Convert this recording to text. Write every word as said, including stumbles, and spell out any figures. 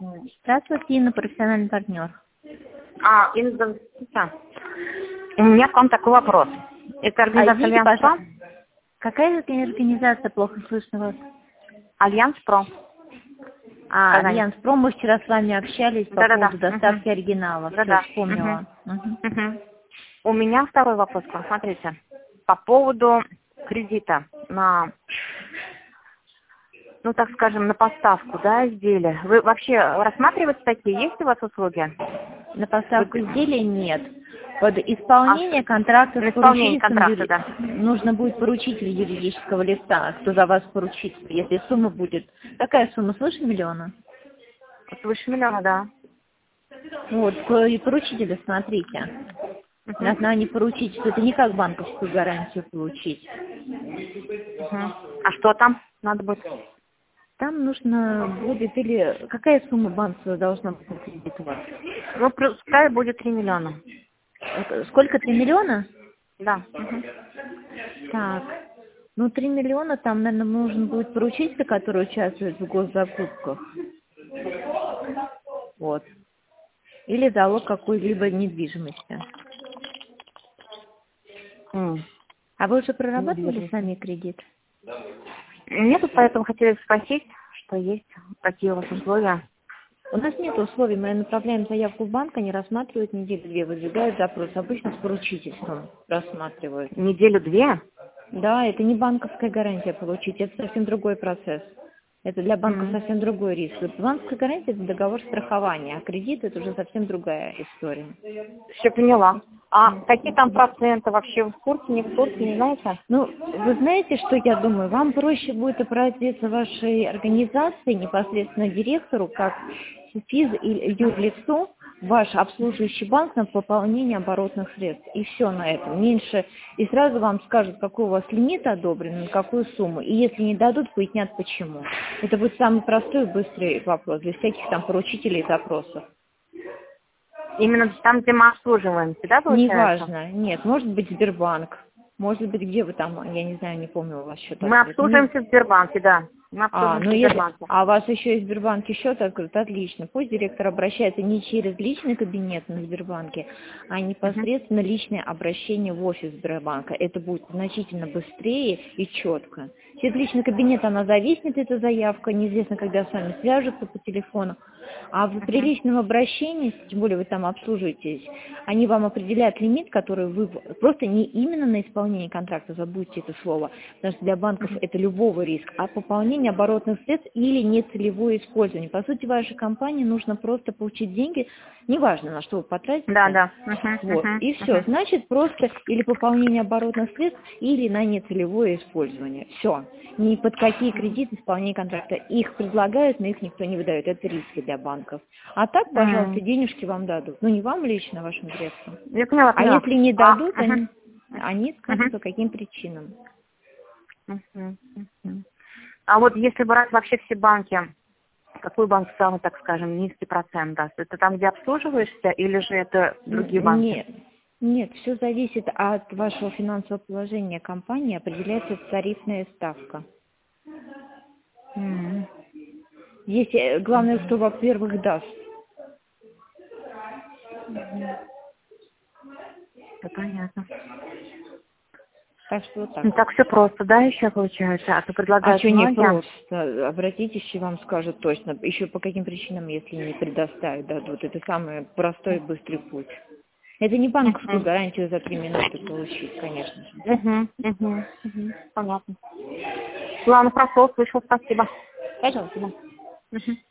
Здравствуйте, Инна, профессиональный партнер. А, Инна, здравствуйте. У меня к вам такой вопрос. Это организация А, извините, Альянс Про? Какая организация, плохо слышно вас? Альянс Про. А, Казань. Альянс Про, мы вчера с вами общались по Да-да-да. поводу доставки Мгм. оригинала. Да-да. Все, вспомнила. Мгм. Мгм. У меня второй вопрос к вам. Смотрите, по поводу кредита на, ну так скажем, на поставку, да, изделия. Вы вообще рассматриваете такие? Есть у вас услуги? На поставку Вы- изделия нет. Под исполнение А, контракта на с исполнение поручительством контракта, юри- да. нужно будет поручитель юридического лица, кто за вас поручитель. Если сумма будет... Какая сумма, свыше миллиона? Свыше миллиона, да. Вот, к- поручителя смотрите. На Мгм. основании поручительства это не как банковскую гарантию получить. Мгм. А что там надо будет? Там нужно будет или... Какая сумма банковская должна быть на кредит у вас? Ну, пускай будет три миллиона. Это сколько, три миллиона? Да. Мгм. Так, ну три миллиона, там, наверное, нужен будет поручитель, который участвует в госзакупках. Вот. Или залог какой-либо недвижимости. М. А вы уже прорабатывали Недвижимость. сами кредит? Нет, вот поэтому хотели спросить, что есть, какие у вас условия. У нас нет условий, мы направляем заявку в банк, они рассматривают неделю-две, выдвигают запрос, обычно с поручительством рассматривают. Неделю-две? Да, это не банковская гарантия получить, это совсем другой процесс. Это для банка М. совсем другой риск. Банковская гарантия – это договор страхования, а кредит – это уже совсем другая история. Все поняла. А какие там проценты вообще в курсе, не в курсе, не знаете? Ну, вы знаете, что я думаю? Вам проще будет обратиться вашей организации непосредственно директору, как физ или юрлицу, ваш обслуживающий банк на пополнение оборотных средств. И все на этом. Меньше. И сразу вам скажут, какой у вас лимит одобрен, на какую сумму. И если не дадут, пояснят почему. Это будет самый простой и быстрый вопрос, без всяких там поручителей и запросов. Именно там, где мы обслуживаемся, да, получается? Неважно. Нет, может быть Сбербанк. Может быть, где вы там, я не знаю, не помню, у вас счет Мы открыт. Не- обслуживаемся в Сбербанке, да. Мы А, обслуживаемся ну в если, Сбербанке. а у вас еще и в Сбербанке счет открыт, отлично. Пусть директор обращается не через личный кабинет на Сбербанке, а Мгм. непосредственно личное обращение в офис Сбербанка. Это будет значительно быстрее и четко. Через личный кабинет она зависнет, эта заявка, неизвестно, когда с вами свяжутся по телефону. А в при Мгм. личном обращении, тем более вы там обслуживаетесь, они вам определяют лимит, который вы... Просто не именно на исполнение контракта, забудьте это слово, потому что для банков Мгм. это любого риска, а пополнение оборотных средств или нецелевое использование. По сути, вашей компании нужно просто получить деньги, неважно, на что вы Да, потратите, да. Мгм. вот, Мгм. и все. Мгм. Значит, просто или пополнение оборотных средств, или на нецелевое использование. Все. Ни под какие кредиты исполнение контракта. Их предлагают, но их никто не выдает. Это риски для банков. А так, пожалуйста, М. денежки вам дадут. Ну, не вам лично, вашим директору. Я поняла, А поняла. если не А, дадут, мгм. они, они скажут, Мгм. по каким причинам. Мгм. Мгм. А вот если брать вообще все банки, какой банк самый, так скажем, низкий процент даст? Это там, где обслуживаешься, или же это другие Н- банки? Нет. Нет, все зависит от вашего финансового положения компании, определяется тарифная ставка. М. Здесь э, главное, кто, во-первых, даст. Да, понятно. Так что вот Ну, так. так все просто, да, еще получается? А то А предлагают что не многие. просто? Обратитесь, и вам скажут точно. Еще по каким причинам, если не предоставят, дадут. Это самый простой и быстрый путь. Это не банковскую Мгм. гарантию за три минуты получить, конечно же. Мгм. Мгм. Мгм. Понятно. Ладно, хорошо, слышал, спасибо. Пожалуйста. Мгм.